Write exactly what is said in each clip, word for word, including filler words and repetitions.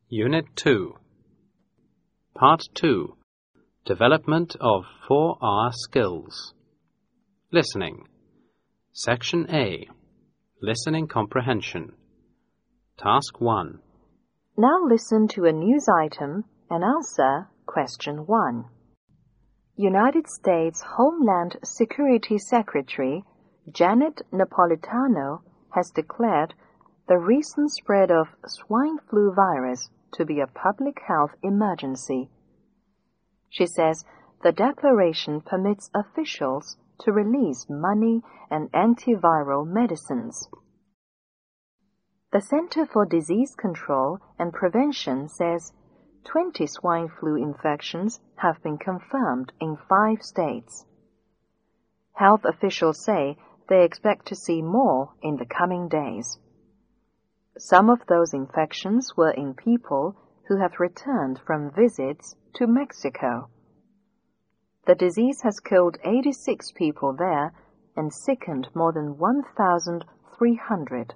Unit two. Part two. Development of four R skills. Listening. Section A. Listening comprehension. Task one. Now listen to a news item and answer question one. United States Homeland Security Secretary Janet Napolitano has declared the recent spread of swine flu virus to be a public health emergency. She says the declaration permits officials to release money and antiviral medicines. The Center for Disease Control and Prevention says twenty swine flu infections have been confirmed in five states. Health officials say they expect to see more in the coming days. Some of those infections were in people who have returned from visits to Mexico. The disease has killed eighty-six people there and sickened more than one thousand three hundred.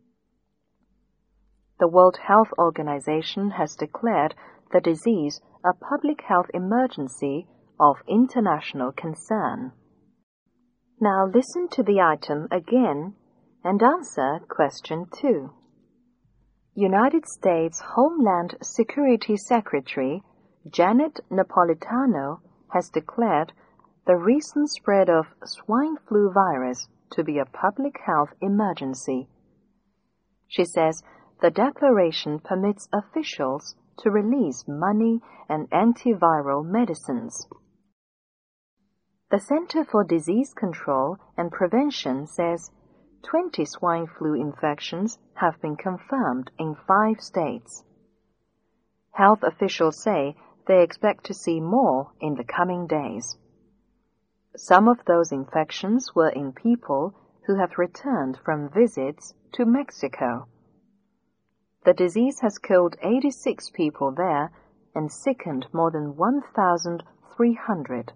The World Health Organization has declared the disease a public health emergency of international concern. Now listen to the item again and answer question two. United States Homeland Security Secretary Janet Napolitano has declared the recent spread of swine flu virus to be a public health emergency. She says the declaration permits officials to release money and antiviral medicines. The Center for Disease Control and Prevention says twenty swine flu infections have been confirmed in five states. Health officials say they expect to see more in the coming days. Some of those infections were in people who have returned from visits to Mexico. The disease has killed eighty-six people there and sickened more than one thousand three hundred.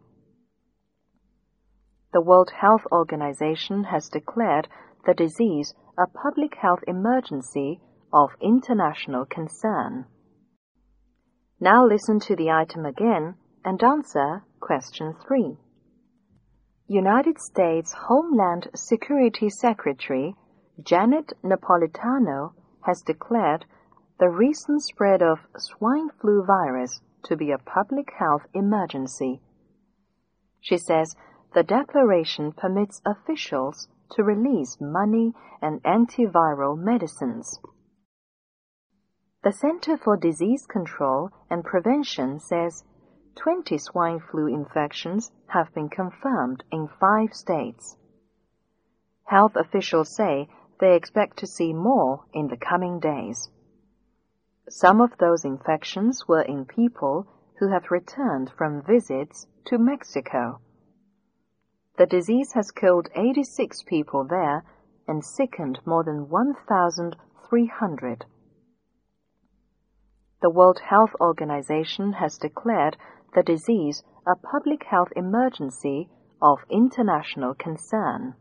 The World Health Organization has declared the disease a public health emergency of international concern. Now listen to the item again and answer question three. United States Homeland Security Secretary Janet Napolitano has declared the recent spread of swine flu virus to be a public health emergency. She says the declaration permits officials to release money and antiviral medicines. The Center for Disease Control and Prevention says twenty swine flu infections have been confirmed in five states. Health officials say they expect to see more in the coming days. Some of those infections were in people who have returned from visits to Mexico. The disease has killed eighty-six people there and sickened more than one thousand three hundred. The World Health Organization has declared the disease a public health emergency of international concern.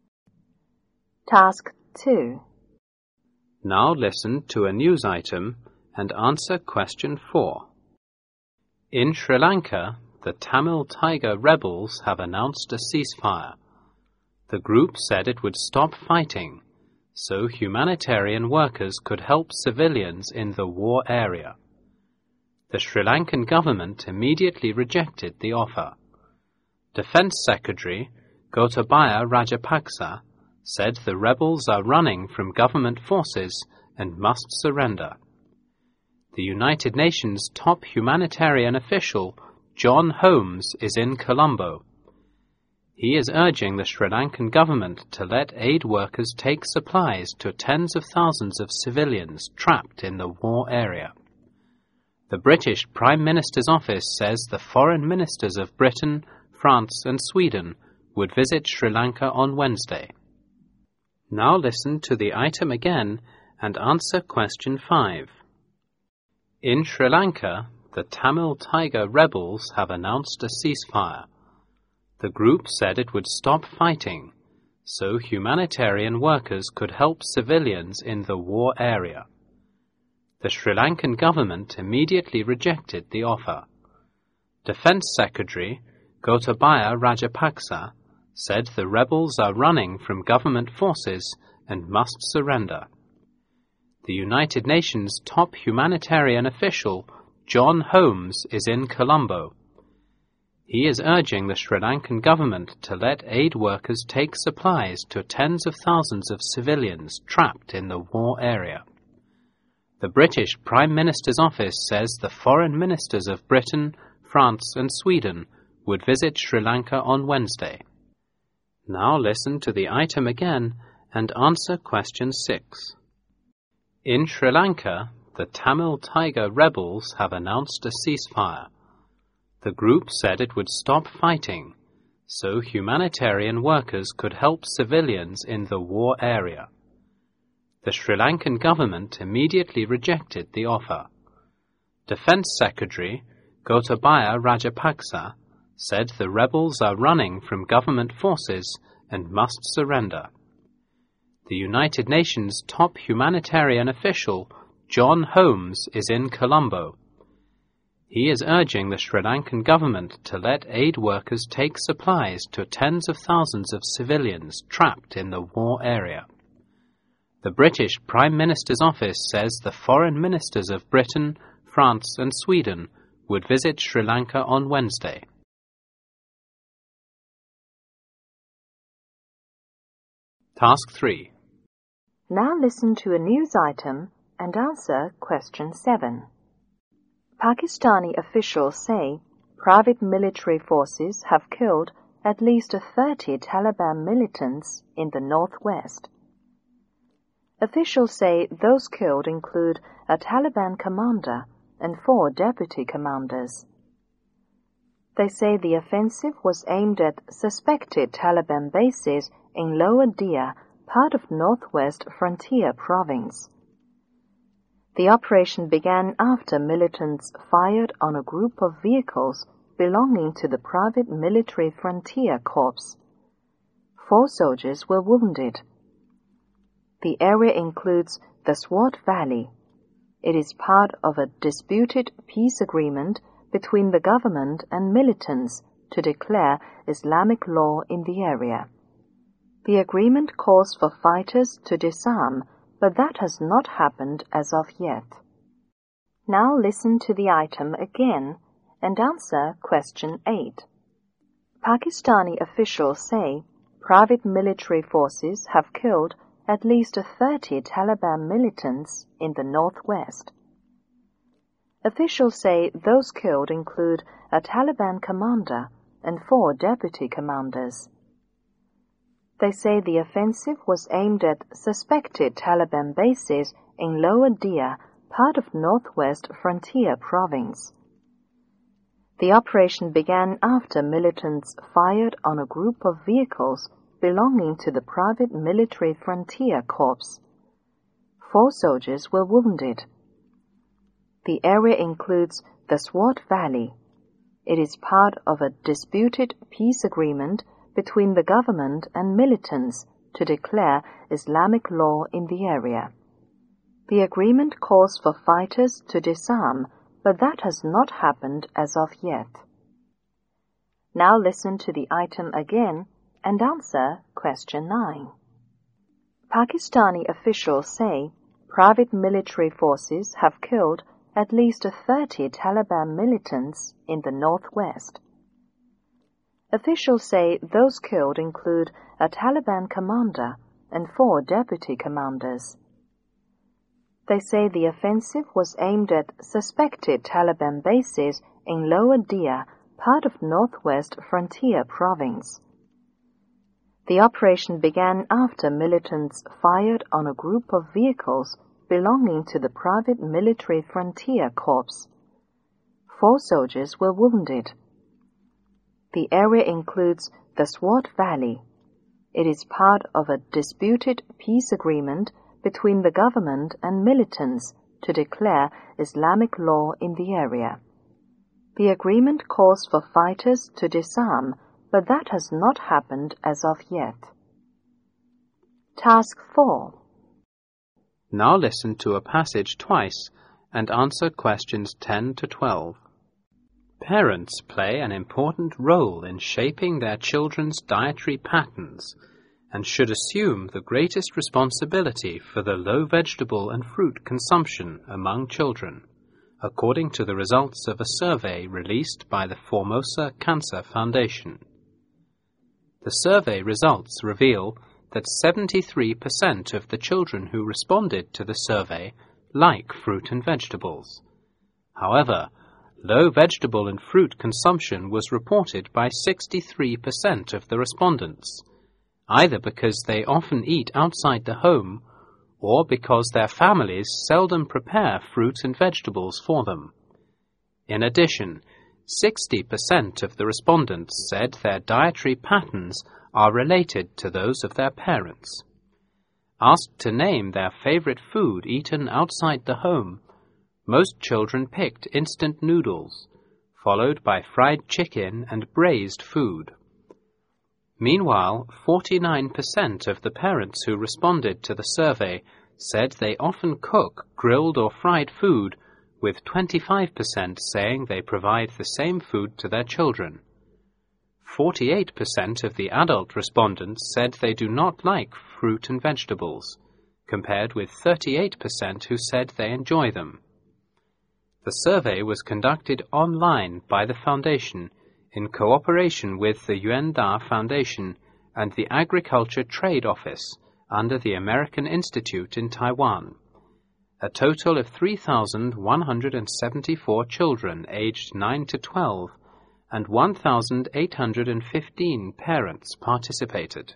Task two. Now listen to a news item and answer question four. In Sri Lanka, the Tamil Tiger rebels have announced a ceasefire. The group said it would stop fighting, so humanitarian workers could help civilians in the war area. The Sri Lankan government immediately rejected the offer. Defence Secretary Gotabaya Rajapaksa said the rebels are running from government forces and must surrender. The United Nations top humanitarian official John Holmes is in Colombo. He is urging the Sri Lankan government to let aid workers take supplies to tens of thousands of civilians trapped in the war area. The British Prime Minister's office says the foreign ministers of Britain, France and Sweden would visit Sri Lanka on Wednesday. Now listen to the item again and answer question five. In Sri Lanka, the Tamil Tiger rebels have announced a ceasefire. The group said it would stop fighting, so humanitarian workers could help civilians in the war area. The Sri Lankan government immediately rejected the offer. Defence Secretary Gotabaya Rajapaksa said the rebels are running from government forces and must surrender. The United Nations top humanitarian official John Holmes is in Colombo. He is urging the Sri Lankan government to let aid workers take supplies to tens of thousands of civilians trapped in the war area. The British Prime Minister's office says the foreign ministers of Britain, France and Sweden would visit Sri Lanka on Wednesday. Now listen to the item again and answer question six. In Sri Lanka, the Tamil Tiger rebels have announced a ceasefire. The group said it would stop fighting, so humanitarian workers could help civilians in the war area. The Sri Lankan government immediately rejected the offer. Defence Secretary Gotabaya Rajapaksa said the rebels are running from government forces and must surrender. The United Nations top humanitarian official John Holmes is in Colombo. He is urging the Sri Lankan government to let aid workers take supplies to tens of thousands of civilians trapped in the war area. The British Prime Minister's office says the foreign ministers of Britain, France and Sweden would visit Sri Lanka on Wednesday. Task three. Now listen to a news item and answer question seven. Pakistani officials say private military forces have killed at least thirty Taliban militants in the northwest. Officials say those killed include a Taliban commander and four deputy commanders. They say the offensive was aimed at suspected Taliban bases in Lower Dia, part of Northwest Frontier Province. The operation began after militants fired on a group of vehicles belonging to the Private Military Frontier Corps. Four soldiers were wounded. The area includes the Swat Valley. It is part of a disputed peace agreement between the government and militants to declare Islamic law in the area. The agreement calls for fighters to disarm, but that has not happened as of yet. Now listen to the item again and answer question eight. Pakistani officials say private military forces have killed at least thirty Taliban militants in the northwest. Officials say those killed include a Taliban commander and four deputy commanders. They say the offensive was aimed at suspected Taliban bases in Lower Dia, part of Northwest Frontier Province. The operation began after militants fired on a group of vehicles belonging to the Private Military Frontier Corps. Four soldiers were wounded. The area includes the Swat Valley. It is part of a disputed peace agreement between the government and militants to declare Islamic law in the area. The agreement calls for fighters to disarm, but that has not happened as of yet. Now listen to the item again and answer question nine. Pakistani officials say private military forces have killed at least thirty Taliban militants in the northwest. Officials say those killed include a Taliban commander and four deputy commanders. They say the offensive was aimed at suspected Taliban bases in Lower Dia, part of Northwest Frontier Province. The operation began after militants fired on a group of vehicles belonging to the Private Military Frontier Corps. Four soldiers were wounded. The area includes the Swat Valley. It is part of a disputed peace agreement between the government and militants to declare Islamic law in the area. The agreement calls for fighters to disarm, but that has not happened as of yet. Task four. Now listen to a passage twice and answer questions ten to twelve. Parents play an important role in shaping their children's dietary patterns and should assume the greatest responsibility for the low vegetable and fruit consumption among children, according to the results of a survey released by the Formosa Cancer Foundation. The survey results reveal that seventy-three percent of the children who responded to the survey like fruit and vegetables. However, low vegetable and fruit consumption was reported by sixty-three percent of the respondents, either because they often eat outside the home or because their families seldom prepare fruit and vegetables for them. In addition, sixty percent of the respondents said their dietary patterns are related to those of their parents. Asked to name their favorite food eaten outside the home, most children picked instant noodles, followed by fried chicken and braised food. Meanwhile, forty-nine percent of the parents who responded to the survey said they often cook grilled or fried food, with twenty-five percent saying they provide the same food to their children. forty-eight percent of the adult respondents said they do not like fruit and vegetables, compared with thirty-eight percent who said they enjoy them. The survey was conducted online by the Foundation in cooperation with the Yuan Da Foundation and the Agriculture Trade Office under the American Institute in Taiwan. A total of three thousand one hundred seventy-four children aged nine to twelve and one thousand eight hundred fifteen parents participated.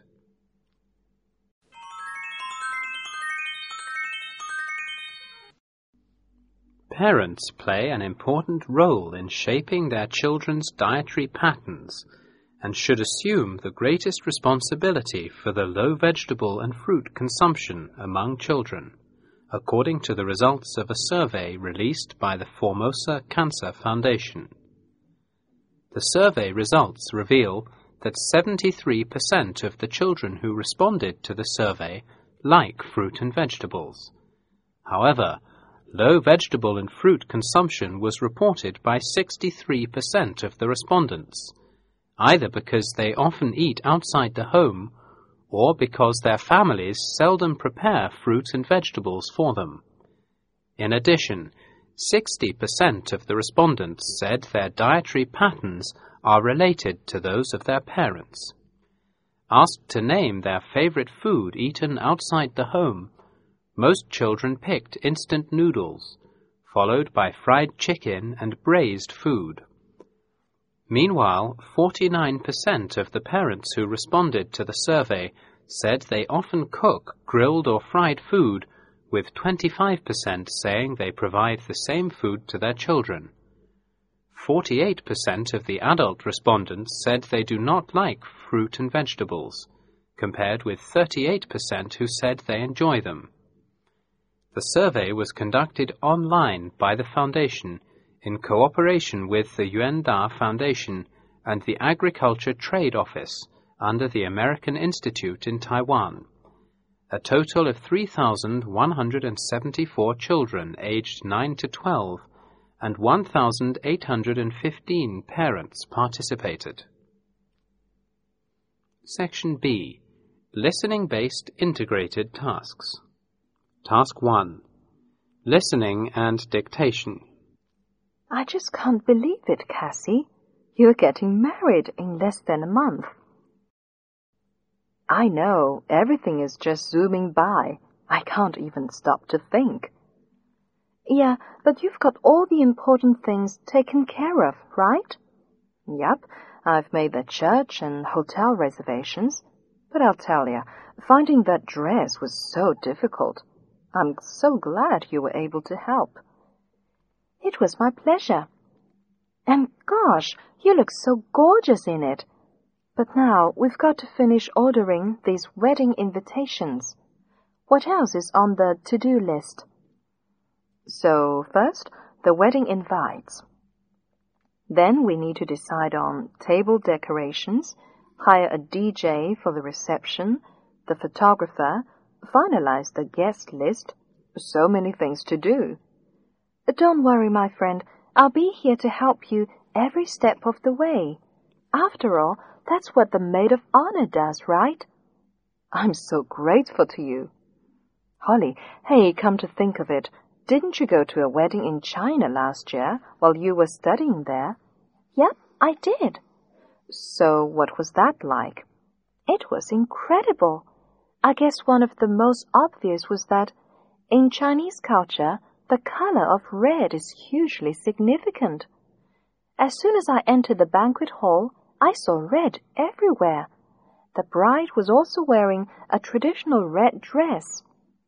Parents play an important role in shaping their children's dietary patterns and should assume the greatest responsibility for the low vegetable and fruit consumption among children, according to the results of a survey released by the Formosa Cancer Foundation. The survey results reveal that seventy-three percent of the children who responded to the survey like fruit and vegetables. However, low vegetable and fruit consumption was reported by sixty-three percent of the respondents, either because they often eat outside the home or because their families seldom prepare fruit and vegetables for them. In addition, sixty percent of the respondents said their dietary patterns are related to those of their parents. Asked to name their favorite food eaten outside the home, most children picked instant noodles, followed by fried chicken and braised food. Meanwhile, forty-nine percent of the parents who responded to the survey said they often cook grilled or fried food, with twenty-five percent saying they provide the same food to their children. forty-eight percent of the adult respondents said they do not like fruit and vegetables, compared with thirty-eight percent who said they enjoy them. The survey was conducted online by the Foundation in cooperation with the Yuan Da Foundation and the Agriculture Trade Office under the American Institute in Taiwan. A total of three thousand one hundred seventy-four children aged nine to twelve and one thousand eight hundred fifteen parents participated. Section B. Listening-based integrated tasks. Task one. Listening and dictation. I just can't believe it, Cassie. You're getting married in less than a month. I know, everything is just zooming by. I can't even stop to think. Yeah, but you've got all the important things taken care of, right? Yep, I've made the church and hotel reservations. But I'll tell you, finding that dress was so difficult. I'm so glad you were able to help. It was my pleasure. And gosh, you look so gorgeous in it. But now we've got to finish ordering these wedding invitations. What else is on the to-do list? So first, the wedding invites. Then we need to decide on table decorations, hire a D J for the reception, the photographer, finalize the guest list. So many things to do. Don't worry, my friend. I'll be here to help you every step of the way. After all, that's what the maid of honor does, right? I'm so grateful to you. Holly, hey, come to think of it, didn't you go to a wedding in China last year while you were studying there? Yep, I did. So what was that like? It was incredible. I guess one of the most obvious was that in Chinese culture, the color of red is hugely significant. As soon as I entered the banquet hall, I saw red everywhere. The bride was also wearing a traditional red dress.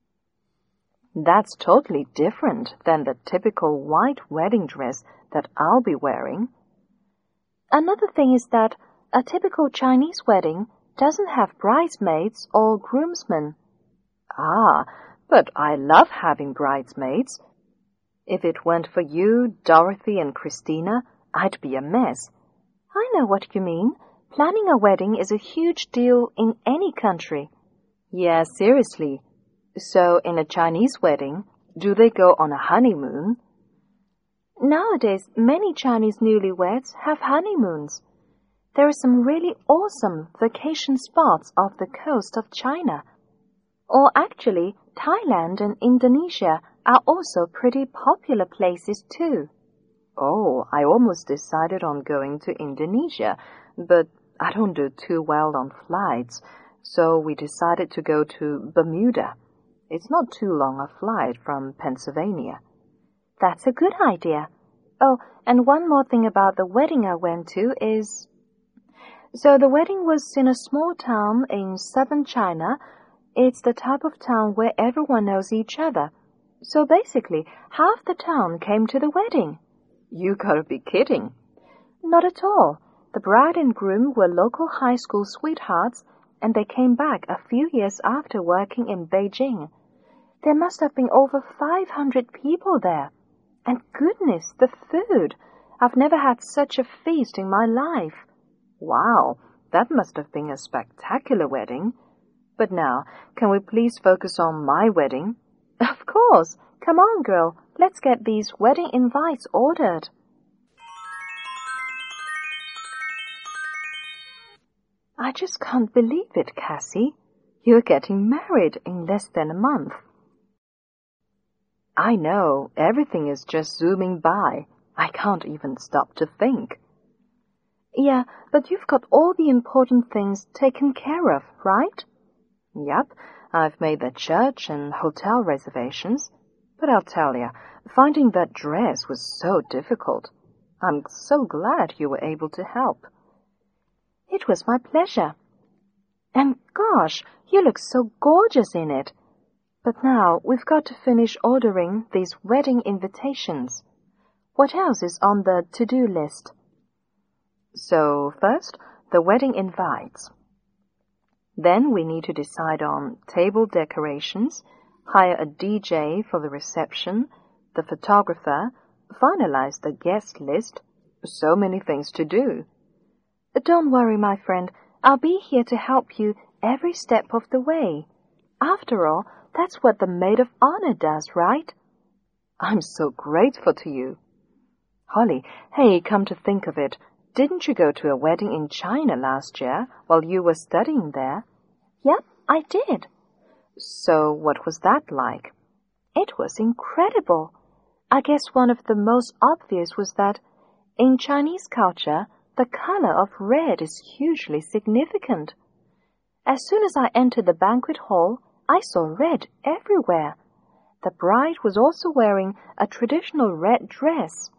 That's totally different than the typical white wedding dress that I'll be wearing. Another thing is that a typical Chinese wedding doesn't have bridesmaids or groomsmen. Ah, but I love having bridesmaids. If it weren't for you, Dorothy, and Christina, I'd be a mess. I know what you mean. Planning a wedding is a huge deal in any country. Yeah, seriously. So in a Chinese wedding, do they go on a honeymoon? Nowadays, many Chinese newlyweds have honeymoons. There are some really awesome vacation spots off the coast of China. Or actually, Thailand and Indonesia are also pretty popular places too. Oh, I almost decided on going to Indonesia, but I don't do too well on flights, so we decided to go to Bermuda. It's not too long a flight from Pennsylvania. That's a good idea. Oh, and one more thing about the wedding I went to is... So the wedding was in a small town in southern China. It's the type of town where everyone knows each other. So basically, half the town came to the wedding. You gotta be kidding. Not at all. The bride and groom were local high school sweethearts, and they came back a few years after working in Beijing. There must have been over five hundred people there. And goodness, the food! I've never had such a feast in my life. Wow, that must have been a spectacular wedding. But now, can we please focus on my wedding? Of course. Come on, girl. Let's get these wedding invites ordered. I just can't believe it, Cassie. You're getting married in less than a month. I know, everything is just zooming by. I can't even stop to think. Yeah, but you've got all the important things taken care of, right? Yep, I've made the church and hotel reservations. But I'll tell you, finding that dress was so difficult. I'm so glad you were able to help. It was my pleasure. And gosh, you look so gorgeous in it. But now we've got to finish ordering these wedding invitations. What else is on the to-do list? So first, the wedding invites. Then we need to decide on table decorations, hire a D J for the reception, the photographer, finalize the guest list. So many things to do. Don't worry, my friend. I'll be here to help you every step of the way. After all, that's what the maid of honor does, right? I'm so grateful to you. Holly, hey, come to think of it, didn't you go to a wedding in China last year while you were studying there? Yep, I did. So what was that like? It was incredible. I guess one of the most obvious was that in Chinese culture, the color of red is hugely significant. As soon as I entered the banquet hall, I saw red everywhere. The bride was also wearing a traditional red dress.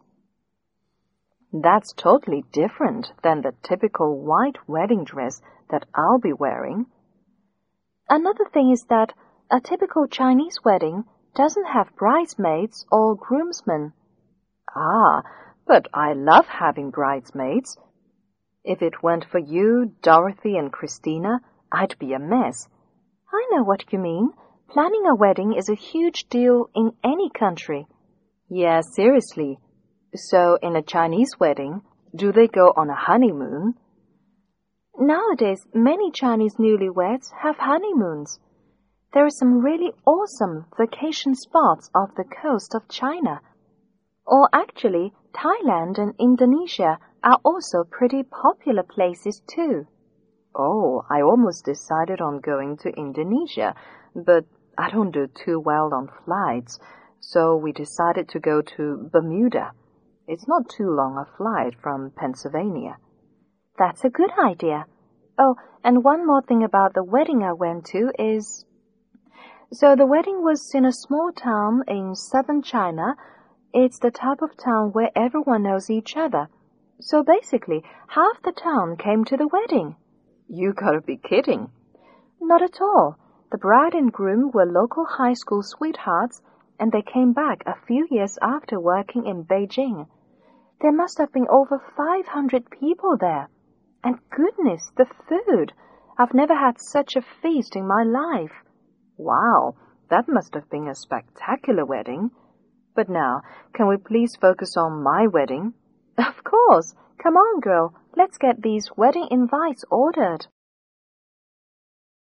That's totally different than the typical white wedding dress that I'll be wearing. Another thing is that a typical Chinese wedding doesn't have bridesmaids or groomsmen. Ah, but I love having bridesmaids. If it weren't for you, Dorothy, and Christina, I'd be a mess. I know what you mean. Planning a wedding is a huge deal in any country. Yeah, seriously. So in a Chinese wedding, do they go on a honeymoon? Nowadays, many Chinese newlyweds have honeymoons. There are some really awesome vacation spots off the coast of China. Or actually, Thailand and Indonesia are also pretty popular places too. Oh, I almost decided on going to Indonesia, but I don't do too well on flights, so we decided to go to Bermuda. It's not too long a flight from Pennsylvania. That's a good idea. Oh, and one more thing about the wedding I went to is... So the wedding was in a small town in southern China. It's the type of town where everyone knows each other. So basically, half the town came to the wedding. You gotta be kidding. Not at all. The bride and groom were local high school sweethearts, and they came back a few years after working in Beijing. There must have been over five hundred people there. And goodness, the food! I've never had such a feast in my life. Wow, that must have been a spectacular wedding. But now, can we please focus on my wedding? Of course. Come on, girl. Let's get these wedding invites ordered.